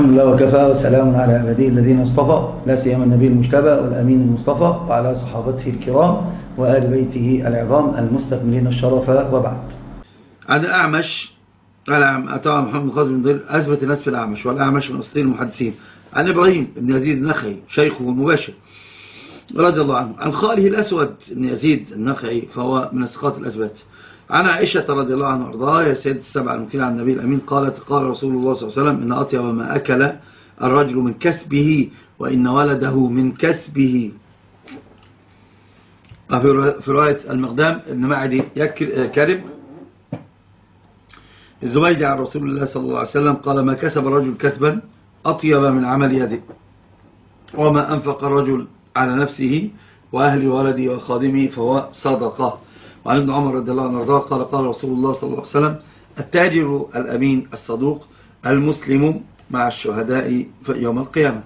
الحمد لله وكفى وسلام على عباده الذين اصطفى لا سيما النبي المجتبى والأمين المصطفى وعلى صحابته الكرام وآل بيته العظام المستكملين الشرف وبعد. عن أعمش طبعا محمد قاسم بن أثبت الناس في الأعمش، والأعمش من أساطير المحدثين. عن إبراهيم بن يزيد النخعي شيخه المباشر رضي الله عنه، عن خاله الأسود بن يزيد النخعي فهو من الثقات الأثبات. عن عائشة رضي الله عنها وارضاها يا سيدة السبع المكثرين عن النبي الأمين قالت قال رسول الله صلى الله عليه وسلم إن أطيب ما أكل الرجل من كسبه وإن ولده من كسبه. في رواية المقدام ابن معدي كرب الزبيدي عن رسول الله صلى الله عليه وسلم قال ما كسب الرجل كسبا أطيب من عمل يده، وما أنفق الرجل على نفسه وأهل ولده وخادمه فهو صدقة. وعن ابن عمر رضي الله عنه وارضاه قال قال رسول الله صلى الله عليه وسلم التاجر الأمين الصدوق المسلم مع الشهداء يوم القيامة.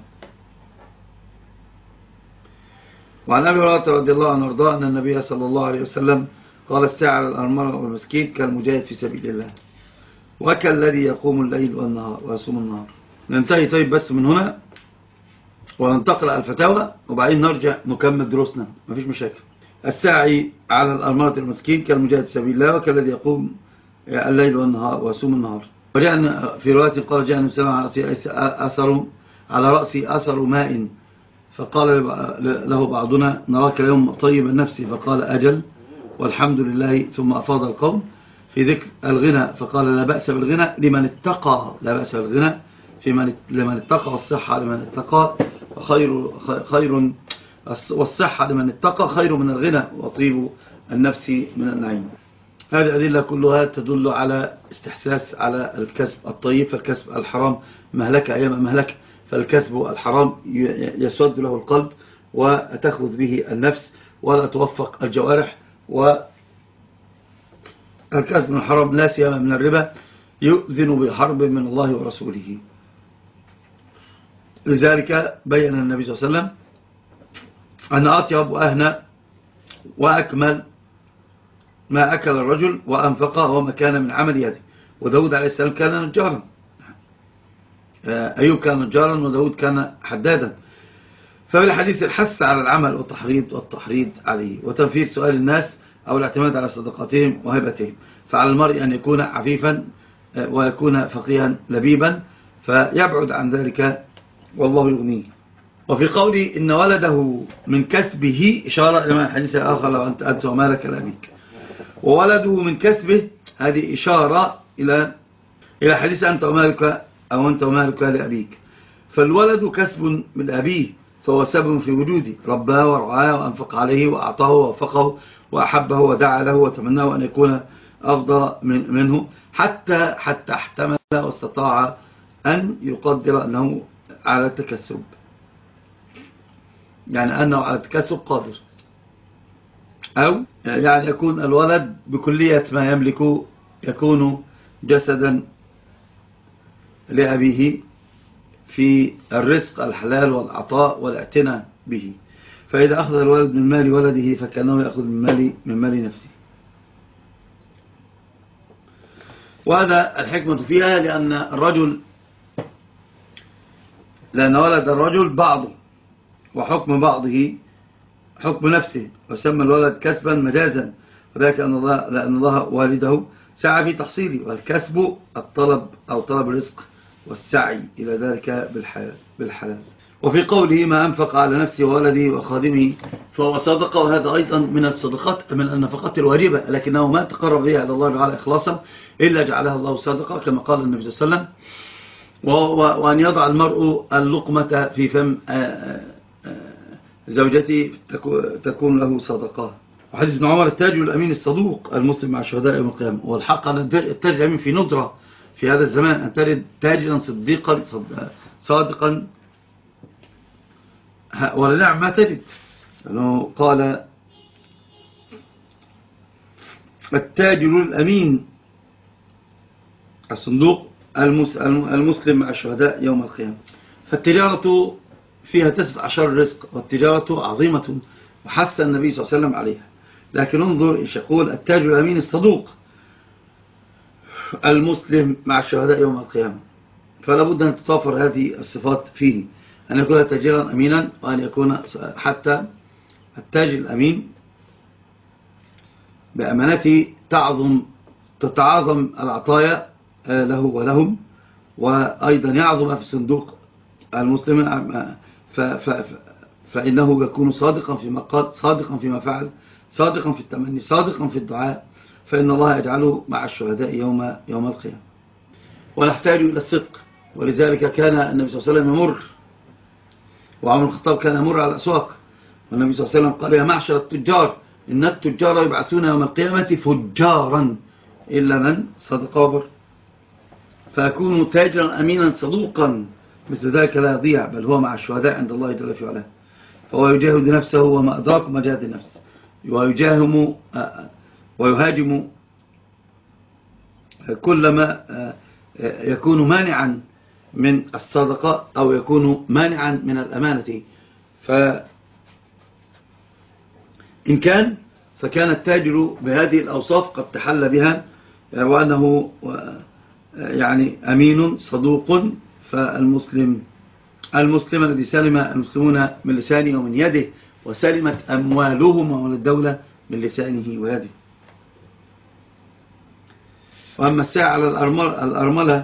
وعن أبي هريرة رضي الله عنه وارضاه أن النبي صلى الله عليه وسلم قال الساعة على الأرملة والمسكين كالمجاهد في سبيل الله وكالذي يقوم الليل والنهار ويصوم النهار. ننتهي طيب بس من هنا وننتقل على الفتاوى وبعدين نرجع نكمل دروسنا، مفيش مشاكل. الساعي على الأرملة المسكين كالمجاهد في سبيل الله وكالذي يقوم الليل والنهار ويصوم النهار. ورجعنا في رواية قال جاء النبي صلى الله عليه وسلم على رأسي أثر ماء فقال له بعضنا نراك اليوم طيب النفس فقال أجل والحمد لله، ثم أفاض القوم في ذكر الغنى فقال لا بأس بالغنى لمن اتقى، لا بأس بالغنى لمن اتقى، والصحة لمن اتقى خير والصحة لمن اتقى خير من الغنى وطيب النفس من النعيم. هذه الأدلة كلها تدل على استحساس على الكسب الطيب، فالكسب الحرام مهلكة أيام مهلكة، فالكسب الحرام يسود له القلب وتأخذ به النفس ولا توفق الجوارح. والكسب الحرام لا سيما من الربا يؤذن بحرب من الله ورسوله. لذلك بين النبي صلى الله عليه وسلم أن أطيب وأهنى وأكمل ما أكل الرجل وأنفقه وما كان من عمل يده. وداود عليه السلام كان نجارا، أيوب كان نجارا وداود كان حدادا. فبالحديث الحث على العمل والتحريض عليه وتنفيذ سؤال الناس أو الاعتماد على صدقاتهم وهبتهم. فعلى المرء أن يكون عفيفا ويكون فقيها لبيبا فيبعد عن ذلك والله يغنيه. وفي قولي إن ولده من كسبه إشارة إلى حديث آخر لو أنت ومالك لأبيك، وولده من كسبه هذه إشارة إلى حديث أنت ومالك لأبيك. فالولد كسب من أبيه فهو سبب في وجوده، رباه ورعاه وأنفق عليه وأعطاه ووفقه وأحبه ودعا له وتمناه أن يكون أفضل منه حتى احتمل واستطاع أن يقدر أنه على التكسب، يعني أنه على التكسب قادر، أو يعني يكون الولد بكلية ما يملك يكون جسدا لأبيه في الرزق الحلال والعطاء والاعتناء به. فإذا أخذ الولد من مال ولده فكأنه يأخذ من مال نفسه. وهذا الحكمة فيها لأن ولد الرجل بعضه وحكم بعضه حكم نفسه، وسمى الولد كسبا مجازا، وذلك لأن الله والده سعى في تحصيله، والكسب الطلب أو طلب الرزق والسعي إلى ذلك بالحلال. وفي قوله ما أنفق على نفسه وولده وخادمه فهو صدقة، وهذا أيضا من الصدقات من النفقات الواجبة، لكنه ما تقرب بها إلى الله تعالى إخلاصا إلا جعلها الله صدقة كما قال النبي صلى الله عليه وسلم. وأن يضع المرء اللقمة في فم زوجتي تكون له صدقة. وحديث ابن عمر التاجر الأمين الصدوق المسلم مع الشهداء يوم القيامة. والحق أن التاجر الأمين في ندرة في هذا الزمان أن تجد تاجرا صادقا ولنعم ما تجد، لأنه قال التاجر الأمين الصندوق المسلم مع الشهداء يوم القيامة. فالتجارة فيها 19 رزق، والتجارة عظيمة وحث النبي صلى الله عليه وسلم عليها. لكن انظر إيش يقول التاجر الأمين الصدوق المسلم مع الشهداء يوم القيامة. فلا بد أن تتوفر هذه الصفات فيه، أن يكون تاجرا أمينا، وأن يكون حتى التاجر الأمين بأمانته تتعاظم العطايا له ولهم، وأيضا يعظم في صندوق المسلم، فإنه يكون صادقا فيما قال، صادقا فيما فعل، صادقا في التمني، صادقا في الدعاء، فإن الله يجعله مع الشهداء يوم القيامة. ونحتاج إلى الصدق، ولذلك كان النبي صلى الله عليه وسلم يمر، وعمر الخطاب كان يمر على الأسواق، والنبي صلى الله عليه وسلم قال: يا معشر التجار، إن التجار يبعثون يوم القيامة فجارا إلا من صدق وبر. فيكون تاجرا أمينا صدوقا، مثل ذلك لا يضيع، بل هو مع الشهداء عند الله جل في علاه. فهو يجاهد نفسه، وما أدراك ما جاهد النفس، ويهاجم كلما يكون مانعا من الصدقة أو يكون مانعا من الأمانة. فكان التاجر بهذه الأوصاف قد تحل بها، وأنه يعني أمين صدوق. فالمسلم الذي سلم المسلمون من لسانه ومن يده، وسلمت أموالهم ومن الدولة من لسانه ويده. وأما الساعة على الأرملة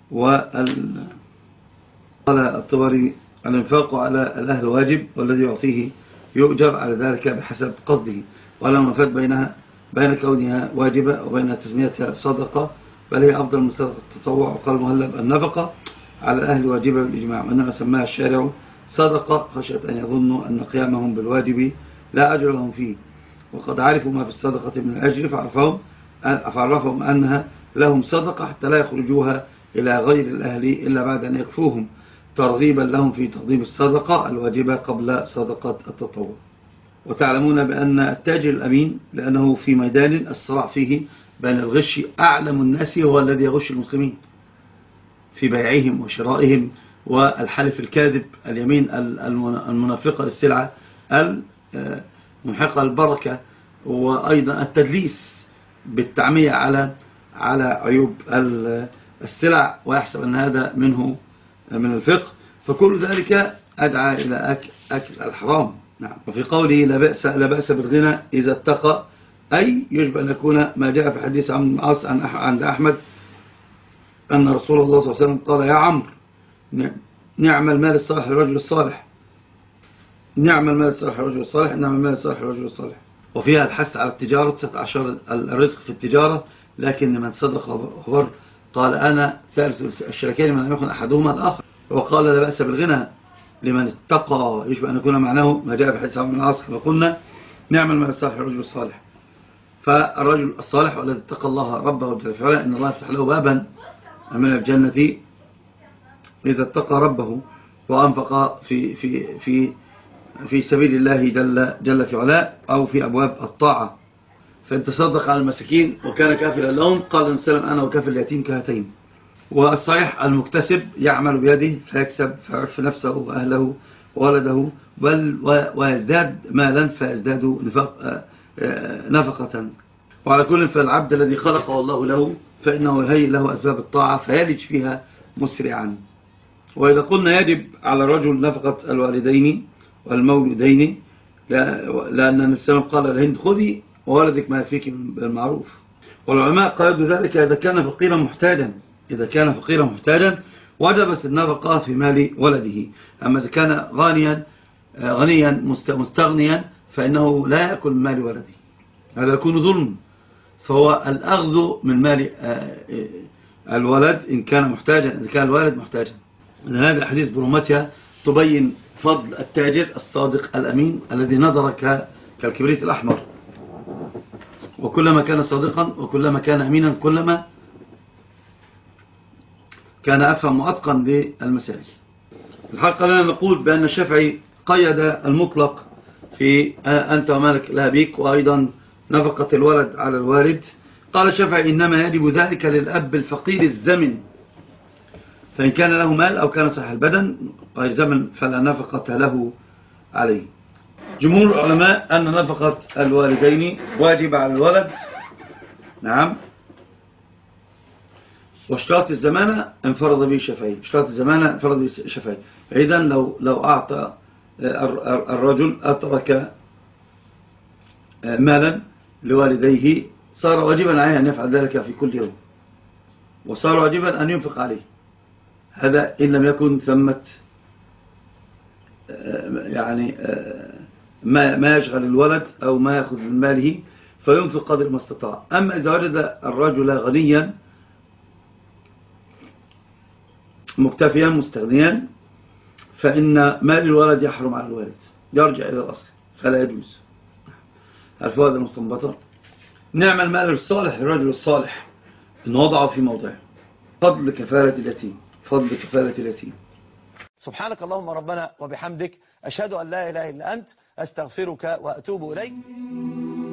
قال الطبري: الإنفاق على الأهل واجب، والذي يعطيه يؤجر على ذلك بحسب قصده، ولا منافاة بين كونها واجبة وبين تسميتها صدقة، بل هي أفضل من صدقة التطوع. وقال المهلب: النفقة على الأهل واجبة بالإجماع، وإنما سماها الشارع صدقة خشية أن يظنوا أن قيامهم بالواجب لا أجر لهم فيه، وقد عرفوا ما في الصدقة من الأجر، فعرفهم أنها لهم صدقة حتى لا يخرجوها إلى غير الأهل إلا بعد أن يكفوهم، ترغيبا لهم في تقديم الصدقة الواجبة قبل صدقة التطوع. وتعلمون بأن التاجر الأمين، لأنه في ميدان الصراع فيه بين الغش، أعلم الناس هو الذي يغش المسلمين في بيعهم وشرائهم، والحلف الكاذب، اليمين المنافقة للسلعة، المحقة البركة، وأيضا التدليس بالتعمية على عيوب السلع، ويحسب أن هذا منه من الفقه. فكل ذلك أدعى إلى أكل الحرام. نعم. وفي قوله: لا بأس بالغنى إذا اتقى، أي يجب أن يكون ما جاء في حديث عمرو بن العاص عند أحمد أن رسول الله صلى الله عليه وسلم قال: يا عمرو، نعم المال الصالح للرجل الصالح، نعم المال الصالح للرجل الصالح، نعم المال الصالح للرجل الصالح. وفيها الحث على التجارة، 19 الرزق في التجارة، لكن من صدق وبر قال: أنا ثالث الشركين من لم يكن أحدهما الآخر. وقال: لا بأس بالغنى لمن اتقى، يجب أن يكون معناه ما جاء في حديث عمرو بن العاص. فقلنا: نعم المال الصالح للرجل الصالح، فالرجل الصالح والذي اتقى الله ربه جل في علاه، إن الله يفتح له بابا من الجنة إذا اتقى ربه وأنفق في سبيل الله جل في علاه، أو في أبواب الطاعة. فإن تصدق على المساكين وكان كافلا لهم، قال النبي: أنا وكافل اليتيم كهاتين. والصحيح المكتسب يعمل بيده فيكسب، فيعف نفسه وأهله وولده، بل ويزداد مالا فيزداد نفقة. وعلى كل، فالعبد الذي خلقه الله له فإنه يهيئ له أسباب الطاعة فيلج فيها مسرعا. وإذا قلنا يجب على الرجل نفقة الوالدين والمولودين، لأن النبي صلى الله عليه وسلم قال لهند: خذي وولدك ما يفيك بالمعروف. والعلماء قالوا ذلك إذا كان فقيرا محتاجا وجبت النفقة في مال ولده. أما إذا كان غنيا مستغنيا فإنه لا يأكل من مال ولده، هذا يكون ظلم. فهو الأخذ من مال الولد إن كان محتاجا، إن كان الولد محتاجا. إن هذا الحديث برمتها تبين فضل التاجر الصادق الأمين الذي نظر كالكبريت الأحمر، وكلما كان صادقا وكلما كان أمينا كلما كان أفهم وأتقن للمسائل. الحقيقة لنا نقول بأن الشافعي قيد المطلق في أنت ومالك لا بيك، وأيضا نفقة الولد على الوالد. قال الشافعي: إنما يجب ذلك للأب الفقير الزمن، فإن كان له مال أو كان صحيح البدن غير زمن فلا نفقة له عليه. جمهور العلماء أن نفقة الوالدين واجب على الولد، نعم، واشتراط الزمانة انفرض به الشافعي، اشتراط الزمانة انفرض به الشافعي. فإذا لو أعطى الرجل أترك مالا لوالديه صار واجبا عليه أن يفعل ذلك في كل يوم، وصار واجبا أن ينفق عليه. هذا إن لم يكن ثمة يعني ما يشغل الولد أو ما يأخذ من ماله فينفق قدر ما استطاع. أما إذا وجد الرجل غنيا مكتفيا مستغنيا فإن مال الولد يحرم على الوالد، يرجع إلى الأصل فلا يجوز. الفوائد المستنبطة: نعم المال الصالح للرجل الصالح إن وضعه في موضعه. فضل كفالة اليتيم، فضل كفالة اليتيم. سبحانك اللهم ربنا وبحمدك، أشهد أن لا إله إلا أنت، أستغفرك وأتوب إليك.